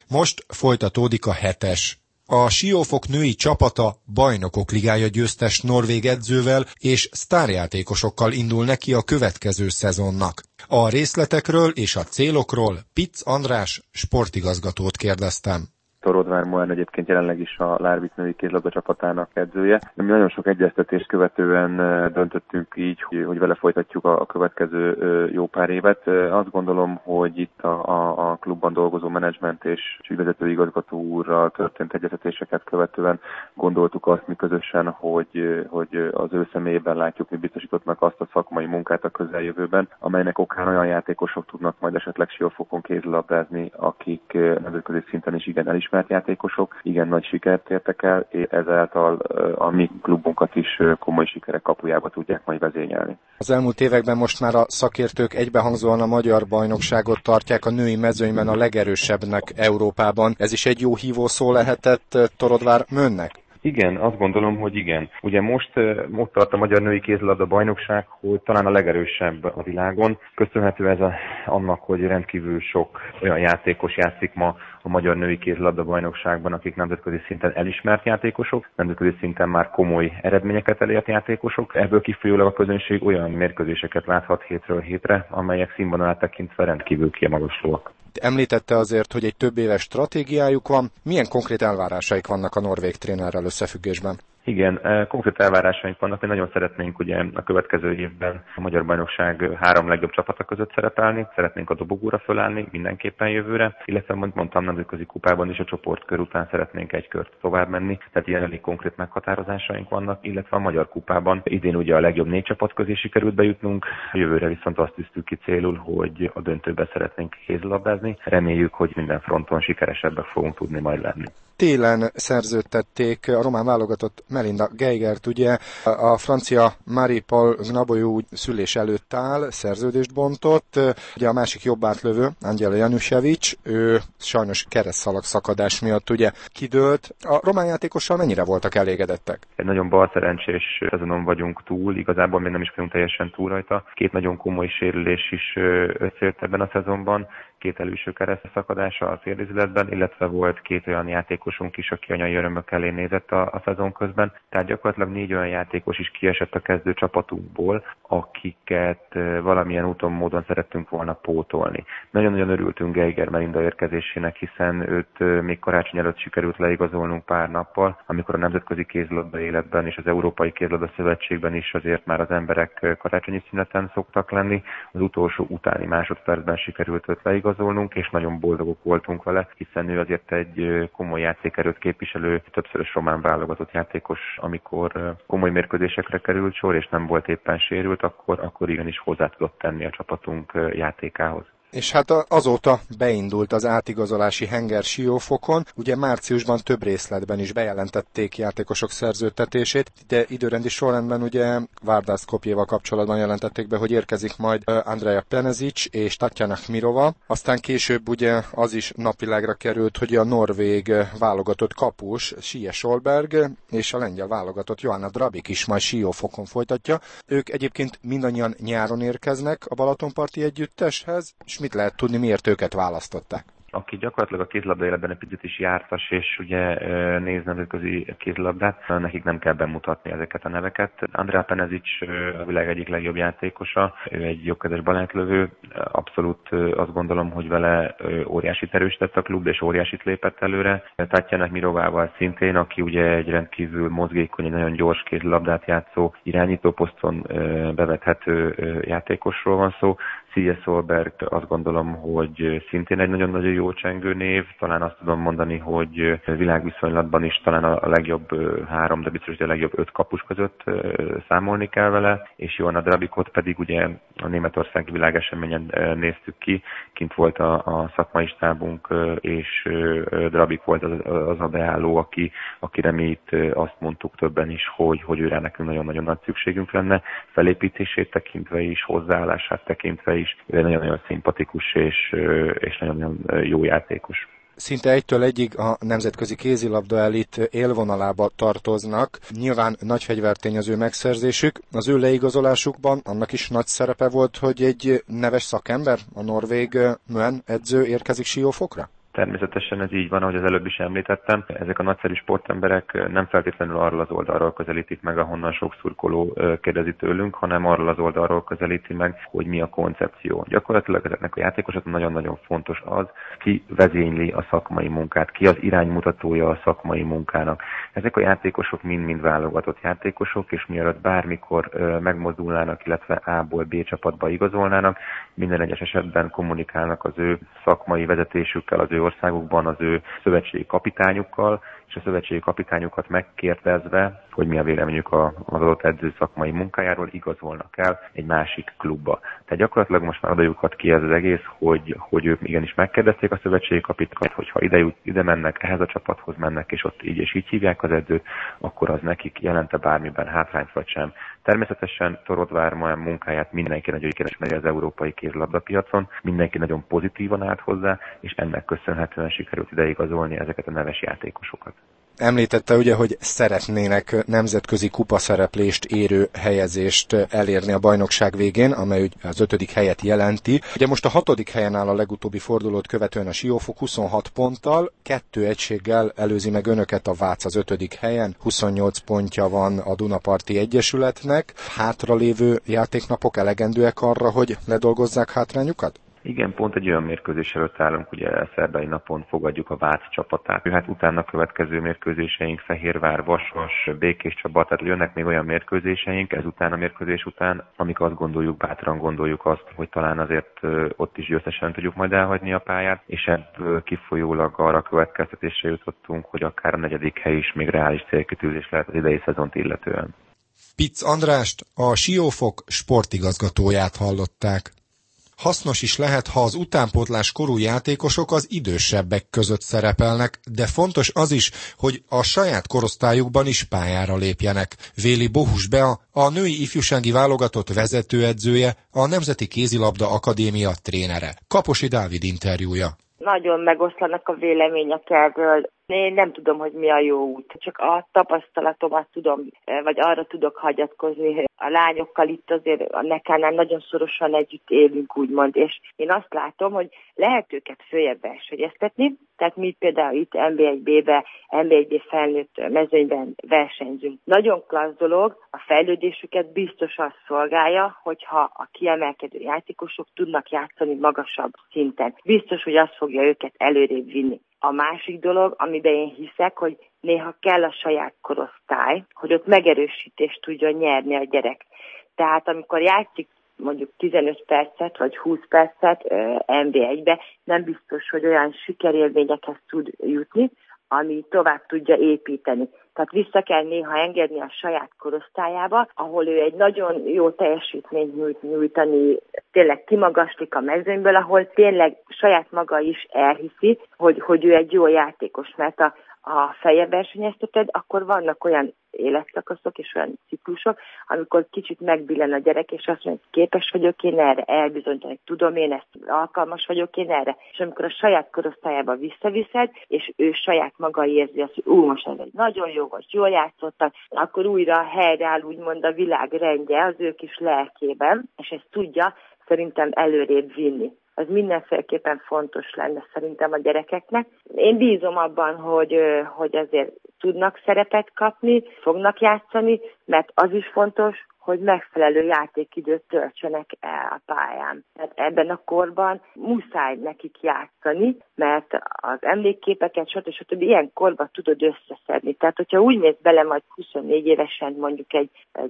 Most folytatódik a 7-es. A Siófok női csapata Bajnokok Ligája győztes norvég edzővel és sztárjátékosokkal indul neki a következő szezonnak. A részletekről és a célokról Pitz András sportigazgatót kérdeztem. Torodvár Moán egyébként jelenleg is a Larvik női kézilabda csapatának edzője. Mi nagyon sok egyeztetést követően döntöttünk így, hogy vele folytatjuk a következő jó pár évet. Azt gondolom, hogy itt a klubban dolgozó menedzsment és ügyvezető igazgató úrral történt egyeztetéseket követően gondoltuk azt mi közösen, hogy az ő személyében látjuk, mi biztosítottnak azt a szakmai munkát a közeljövőben, amelynek okán olyan játékosok tudnak majd esetleg Siófokon kézilabdázni, akik nemzetközi szinten is igen elismert játékosok, igen nagy sikert értek el, és ezáltal a mi klubunkat is komoly sikerek kapujába tudják majd vezényelni. Az elmúlt években most már a szakértők egybehangzóan a magyar bajnokságot tartják a női mezőnyben a legerősebbnek Európában. Ez is egy jó hívószó lehetett Torodvár Mönnek? Igen, azt gondolom, hogy igen. Ugye most tart a magyar női kézilabda bajnokság, hogy talán a legerősebb a világon. Köszönhető ez annak, hogy rendkívül sok olyan játékos játszik ma a magyar női kézilabda bajnokságban, akik nemzetközi szinten elismert játékosok, nemzetközi szinten már komoly eredményeket elért játékosok. Ebből kifolyólag a közönség olyan mérkőzéseket láthat hétről hétre, amelyek színvonalát tekintve rendkívül kimagaslóak. Említette azért, hogy egy több éves stratégiájuk van. Milyen konkrét elvárásaik vannak a norvég trénerrel összefüggésben? Igen, konkrét elvárásaink vannak, hogy nagyon szeretnénk ugye a következő évben a Magyar Bajnokság 3 legjobb csapata között szerepelni, szeretnénk a dobogóra fölállni mindenképpen jövőre, illetve mondtam nemzetközi kupában is a csoportkör után szeretnénk egy kört tovább menni, tehát ilyen elég konkrét meghatározásaink vannak, illetve a Magyar Kupában idén ugye a legjobb 4 csapat közé sikerült bejutnunk, jövőre viszont azt tűztük ki célul, hogy a döntőbe szeretnénk kézilabdázni, reméljük, hogy minden fronton sikeresebbek fogunk tudni majd lenni. Télen szerződtették a román válogatott Melinda Geigert, ugye a francia Marie-Paul Gnaboyou szülés előtt áll, szerződést bontott, ugye a másik jobbátlövő, Angela Janušević, ő sajnos keresztszalag szakadás miatt ugye kidőlt. A román játékossal mennyire voltak elégedettek? Egy nagyon balszerencsés szezonon vagyunk túl, igazából még nem is vagyunk teljesen túl rajta. 2 nagyon komoly sérülés is összejött ebben a szezonban, 2 előső keresztszakadása a félézületben, illetve volt 2 olyan játékosunk is, aki anyai örömök elé nézett a szezon közben. Tehát gyakorlatilag 4 olyan játékos is kiesett a kezdő csapatunkból, akiket valamilyen úton, módon szerettünk volna pótolni. Nagyon-nagyon örültünk Geiger Melinda érkezésének, hiszen őt még karácsony előtt sikerült leigazolnunk pár nappal, amikor a nemzetközi kézilabda életben és az Európai Kézilabda Szövetségben is azért már az emberek karácsonyi szüneten szoktak lenni. Az utolsó utáni másodpercben sikerült őt leigazolnunk, és nagyon boldogok voltunk vele, hiszen ő azért egy komoly játékerőt képviselő, többszörös román válogatott játékos, amikor komoly mérkőzésekre került sor, és nem volt éppen sérült, akkor igenis hozzá tudott tenni a csapatunk játékához. És hát azóta beindult az átigazolási henger Siófokon, ugye márciusban több részletben is bejelentették játékosok szerződtetését, de időrendi sorrendben ugye Vardar Skopjéval kapcsolatban jelentették be, hogy érkezik majd Andrea Penezic és Tatjana Khmirova, aztán később ugye az is napvilágra került, hogy a norvég válogatott kapus Sie Solberg és a lengyel válogatott Joanna Drabik is majd Siófokon folytatja. Ők egyébként mindannyian nyáron érkeznek a Balatonparti együtteshez, és mit lehet tudni, miért őket választották? Aki gyakorlatilag a kézilabda életben egy picit is jártas, és ugye néz nemzetközi kézilabdát, nekik nem kell bemutatni ezeket a neveket. Andrea Penezic a világ egyik legjobb játékosa, ő egy jobbkezes balettlövő, abszolút azt gondolom, hogy vele óriásit erősített a klub, és óriásit lépett előre. Tatjana Khmirovával szintén, aki ugye egy rendkívül mozgékony, egy nagyon gyors kézilabdát játszó, irányítóposzton bevethető játékosról van szó. Sie Solberg azt gondolom, hogy szintén egy nagyon-nagyon jó csengő név. Talán azt tudom mondani, hogy világviszonylatban is talán a legjobb 3, de biztos, hogy a legjobb 5 kapus között számolni kell vele. És Joanna Drabikot pedig ugye a németországi világeseményen néztük ki. Kint volt a szakmai stábunk, és Drabik volt az a beálló, akire mi itt azt mondtuk többen is, hogy őre nekünk nagyon-nagyon nagy szükségünk lenne. Felépítését tekintve is, hozzáállását tekintve is. Ő nagyon-nagyon szimpatikus és nagyon-nagyon jó játékos. Szinte 1-től 1-ig a nemzetközi kézilabda elit élvonalába tartoznak. Nyilván nagy fegyvertény az ő megszerzésük. Az ő leigazolásukban annak is nagy szerepe volt, hogy egy neves szakember, a norvég Mön edző érkezik Siófokra? Természetesen ez így van, ahogy az előbb is említettem. Ezek a nagyszerű sportemberek nem feltétlenül arról az oldalról közelítik meg, ahonnan sok szurkoló kérdezi tőlünk, hanem arról az oldalról közelíti meg, hogy mi a koncepció. Gyakorlatilag ezeknek a játékosoknak nagyon-nagyon fontos az, ki vezényli a szakmai munkát, ki az iránymutatója a szakmai munkának. Ezek a játékosok mind-mind válogatott játékosok, és mielőtt bármikor megmozdulnának, illetve A-ból B csapatba igazolnának, minden egyes esetben kommunikálnak az ő szakmai vezetésükkel, az ő országukban, az ő szövetségi kapitányukkal, és a szövetségi kapitányukat megkérdezve, hogy mi a véleményük az adott edző szakmai munkájáról, igazolnak el egy másik klubba. Tehát gyakorlatilag most már odajukat ki ez az egész, hogy ők igenis megkérdezték a szövetségi kapitányt, hogyha ide mennek, ehhez a csapathoz mennek, és ott így és így hívják az edzőt, akkor az nekik jelente bármiben hátrányt vagy sem. Természetesen Torodvár munkáját mindenki nagyon ismeri az európai kézilabdapiacon, mindenki nagyon pozitívan állt hozzá, és ennek köszönhetően sikerült ide igazolni ezeket a neves játékosokat. Említette ugye, hogy szeretnének nemzetközi kupaszereplést érő helyezést elérni a bajnokság végén, amely az 5. helyet jelenti. Ugye most a 6. helyen áll a legutóbbi fordulót követően a Siófok 26 ponttal, 2 egységgel előzi meg önöket a Vác az 5. helyen, 28 pontja van a Dunaparti Egyesületnek. Hátralévő játéknapok elegendőek arra, hogy ledolgozzák hátrányukat? Igen, pont egy olyan mérkőzés előtt állunk, ugye szerdai napon fogadjuk a Vác csapatát. Hát utána következő mérkőzéseink Fehérvár, Vasas, Békéscsaba, tehát jönnek még olyan mérkőzéseink ezután a mérkőzés után, amik azt gondoljuk, bátran gondoljuk azt, hogy talán azért ott is győztesen tudjuk majd elhagyni a pályát, és ebből kifolyólag arra következtetésre jutottunk, hogy akár a 4. hely is még reális célkitűzés lehet az idei szezont illetően. Pitz Andrást, a Siófok sportigazgatóját hallották. Hasznos is lehet, ha az utánpótlás korú játékosok az idősebbek között szerepelnek, de fontos az is, hogy a saját korosztályukban is pályára lépjenek. Véli Bohus Bea, a női ifjúsági válogatott vezetőedzője, a Nemzeti Kézilabda Akadémia trénere. Kaposi Dávid interjúja. Nagyon megoszlanak a vélemények erről. Én nem tudom, hogy mi a jó út. Csak a tapasztalatomat tudom, vagy arra tudok hagyatkozni. A lányokkal itt azért a Nekánál nagyon szorosan együtt élünk, úgymond. És én azt látom, hogy lehet őket följebb versenyeztetni. Tehát mi például itt NB1B-be, NB1B felnőtt mezőnyben versenyzünk. Nagyon klassz dolog, a fejlődésüket biztos azt szolgálja, hogyha a kiemelkedő játékosok tudnak játszani magasabb szinten. Biztos, hogy azt fogja őket előrébb vinni. A másik dolog, amiben én hiszek, hogy néha kell a saját korosztály, hogy ott megerősítést tudjon nyerni a gyerek. Tehát amikor játszik mondjuk 15 percet vagy 20 percet NB1-be, nem biztos, hogy olyan sikerélményekhez tud jutni, ami tovább tudja építeni. Tehát vissza kell néha engedni a saját korosztályába, ahol ő egy nagyon jó teljesítményt nyújtani, tényleg kimagaslik a mezőnyből, ahol tényleg saját maga is elhiszi, hogy ő egy jó játékos, mert a feljebb versenyezteted, akkor vannak olyan életszakaszok és olyan ciklusok, amikor kicsit megbillen a gyerek, és azt mondja, hogy képes vagyok én erre, elbizonyítani, tudom én ezt, alkalmas vagyok én erre. És amikor a saját korosztályába visszaviszed, és ő saját maga érzi azt, hogy most ez egy nagyon jó, most jól játszottak, akkor újra helyreáll úgymond a világ rendje az ő kis lelkében, és ezt tudja szerintem előrébb vinni. Ez mindenféleképpen fontos lenne szerintem a gyerekeknek. Én bízom abban, hogy azért tudnak szerepet kapni, fognak játszani, mert az is fontos, hogy megfelelő játékidőt töltsenek el a pályán. Tehát ebben a korban muszáj nekik játszani, mert az emlékképeket, stb. Ilyen korban tudod összeszedni. Tehát, hogyha úgy mész bele majd 24 évesen mondjuk egy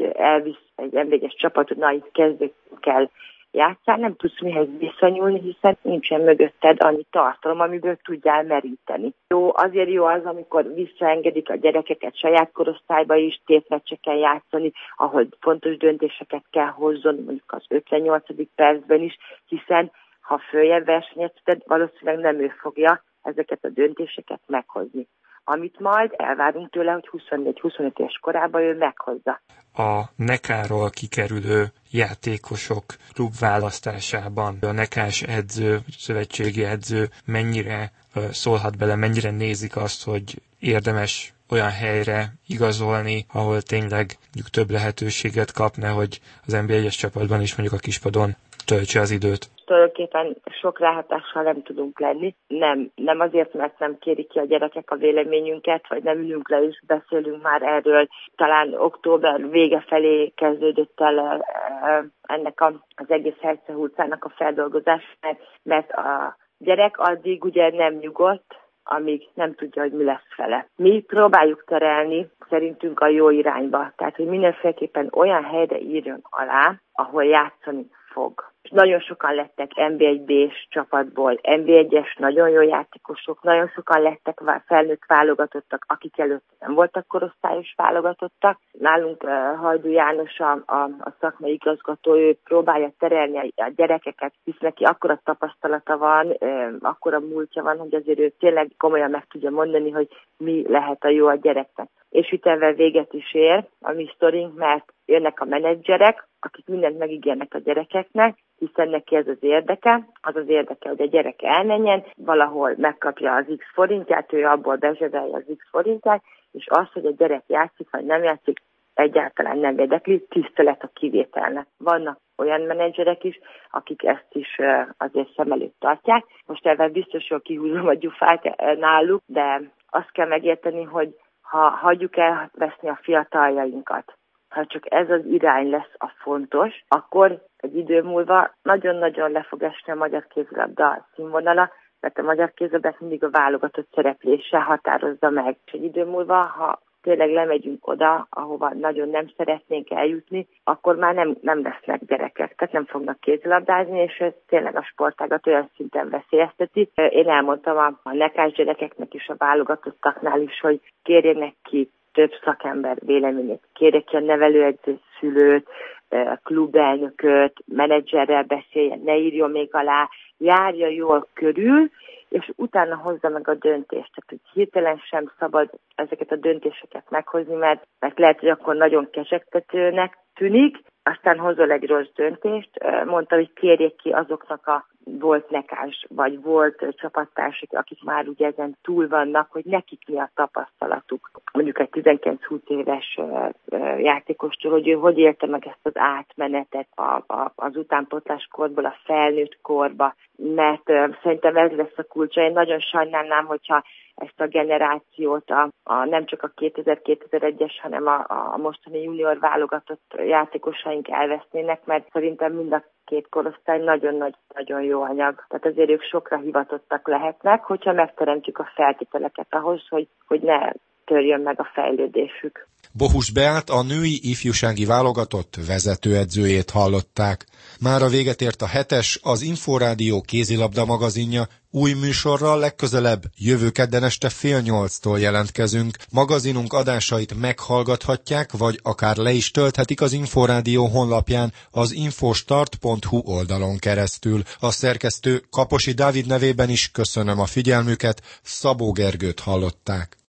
emlékes csapatot, na itt kezdők kell játszál, nem tudsz mihez visszanyúlni, hiszen nincsen mögötted annyi tartalom, amiből tudjál meríteni. Azért jó az, amikor visszaengedik a gyerekeket saját korosztályba is, tétmeccseken játszani, ahol fontos döntéseket kell hozzon, mondjuk az 58. percben is, hiszen ha följebb versenyezteted, valószínűleg nem ő fogja ezeket a döntéseket meghozni. Amit majd elvárunk tőle, hogy 24-25 éves korában ő meghozza. A Nekáról kikerülő játékosok klubválasztásában a nekás edző, szövetségi edző mennyire szólhat bele, mennyire nézik azt, hogy érdemes olyan helyre igazolni, ahol tényleg több lehetőséget kapna, hogy az NB1-es csapatban is mondjuk a kispadon töltse az időt. tulajdonképpen sok ráhatással nem tudunk lenni. Nem azért, mert nem kérik ki a gyerekek a véleményünket, vagy nem ülünk le és beszélünk már erről. Talán október vége felé kezdődött el ennek az egész helyszehurcának a feldolgozás, mert a gyerek addig ugye nem nyugodt, amíg nem tudja, hogy mi lesz vele. Mi próbáljuk terelni szerintünk a jó irányba, tehát hogy mindenféleképpen olyan helyre írjon alá, ahol játszani fog. És nagyon sokan lettek NB1-B-s csapatból, NB1-es nagyon jó játékosok, nagyon sokan lettek felnőtt válogatottak, akik előtt nem voltak korosztályos válogatottak. Nálunk Hajdú János a szakmai igazgató, ő próbálja terelni a gyerekeket, hisz neki akkora tapasztalata van, akkora múltja van, hogy azért ő tényleg komolyan meg tudja mondani, hogy mi lehet a jó a gyereknek. És ütemvel véget is ér a mi sztorink, mert jönnek a menedzserek, akik mindent megígérnek a gyerekeknek, hiszen neki ez az érdeke, hogy a gyerek elmenjen, valahol megkapja az X forintját, ő abból bezsevelje az X forintját, és az, hogy a gyerek játszik vagy nem játszik, egyáltalán nem érdekli, tisztelet a kivételnek. Vannak olyan menedzserek is, akik ezt is azért szem előtt tartják. Most ebben biztos, hogy kihúzom a gyufát náluk, de azt kell megérteni, hogy ha hagyjuk elveszni a fiataljainkat, ha csak ez az irány lesz a fontos, akkor egy idő múlva nagyon-nagyon le fog esni a magyar kézilabda színvonala, mert a magyar kézilabdát mindig a válogatott szereplése határozza meg. És egy idő múlva, ha tényleg lemegyünk oda, ahova nagyon nem szeretnénk eljutni, akkor már nem lesznek gyerekek, tehát nem fognak kézilabdázni, és ez tényleg a sportágat olyan szinten veszélyezteti. Én elmondtam a nekás gyerekeknek is, a válogatottaknál is, hogy kérjenek ki több szakember véleményét, kérjek ki a nevelőedző szülőt, klubelnököt, menedzserrel beszéljen, ne írjon még alá, járja jól körül, és utána hozza meg a döntést. Tehát, hogy hirtelen sem szabad ezeket a döntéseket meghozni, mert lehet, hogy akkor nagyon kecsegtetőnek tűnik, aztán hozol egy rossz döntést. Mondta, hogy kérjék ki azoknak a volt nekás, vagy volt csapattársak, akik már ugye ezen túl vannak, hogy nekik mi a tapasztalatuk. Mondjuk egy 19-20 éves játékostól, hogy ő hogy élte meg ezt az átmenetet az utánpótlás korból a felnőtt korba, mert szerintem ez lesz a kulcsa. Én nagyon sajnálnám, hogyha ezt a generációt nem csak a 2000-2001-es, hanem a mostani junior válogatott játékosaink elvesznének, mert szerintem mind a két korosztály nagyon jó anyag. Tehát azért ők sokra hivatottak lehetnek, hogyha megteremtjük a feltételeket ahhoz, hogy ne törjön meg a fejlődésük. Bohus Beát, a női ifjúsági válogatott vezetőedzőjét hallották. Mára véget ért a 7-es, az Inforádió kézilabda magazinja. Új műsorral legközelebb jövő kedden este 7:30-tól jelentkezünk. Magazinunk adásait meghallgathatják, vagy akár le is tölthetik az Inforádió honlapján az infostart.hu oldalon keresztül. A szerkesztő Kaposi Dávid nevében is köszönöm a figyelmüket, Szabó Gergőt hallották.